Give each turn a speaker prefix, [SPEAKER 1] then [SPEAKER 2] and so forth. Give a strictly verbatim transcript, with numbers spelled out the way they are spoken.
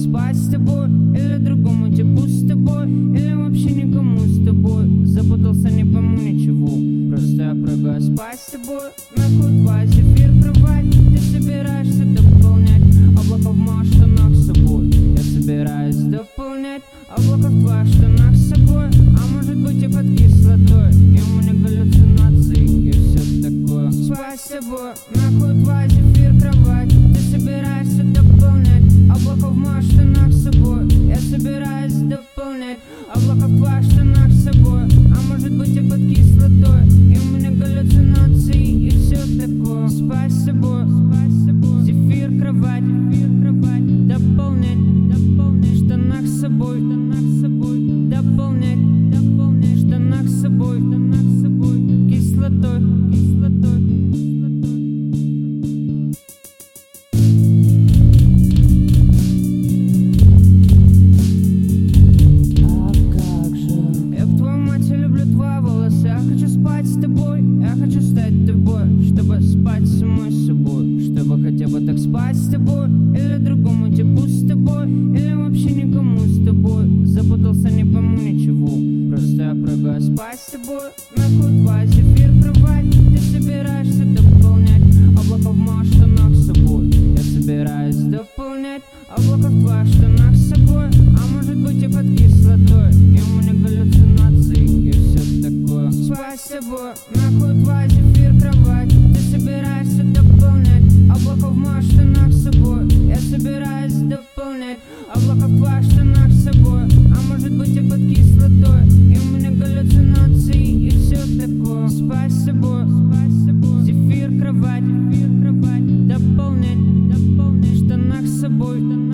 [SPEAKER 1] спать с тобой, или другому типу с тобой, или вообще никому с тобой. Запутался, не пойму ничего, просто я прыгаю спать с тобой. Нахуй два, зефир, кровать, ты собираешься дополнять облака в моих штанах с собой. Я собираюсь дополнять облака в твоих штанах с собой. А может быть и под кислотой, и у меня галлюцинации, и все такое. Спать с тобой, нахуй два, зефир, кровать, ты собираешься дополнять облака в моих штанах с собой. Я собираюсь дополнять облака в твоих штанах с собой. А может быть и под кислотой, и у меня галлюцинации, и все такое. Спать с собой, зефир, кровать, дополнять, дополнять в штанах с собой, дополнять, дополнять в штанах с собой, кислотой, кислотой. Я хочу спать с тобой, я хочу стать тобой, чтобы спать самой собой, чтобы хотя бы так спать с тобой, или другому типу с тобой, или вообще никому с тобой. Запутался, не пойму ничего, просто я прыгаю спать с тобой. Нахуй два, зефир, кровать, ты собираешься дополнять облака в моих штанах с собой. Я собираюсь дополнять облака в твоих штанах с собой. А может быть и под кислотой, и у меня галлюцинации, и все такое. Спать с тобой, нахуй два, зефир, кровать, ты собираешься дополнять облака в моих штанах с собой. Я собираюсь дополнять облака в твоих штанах с собой. А может быть и под кислотой, и у меня галлюцинации, и все такое. Спать с собой, зефир, кровать, дополнять, дополнять в штанах с собой.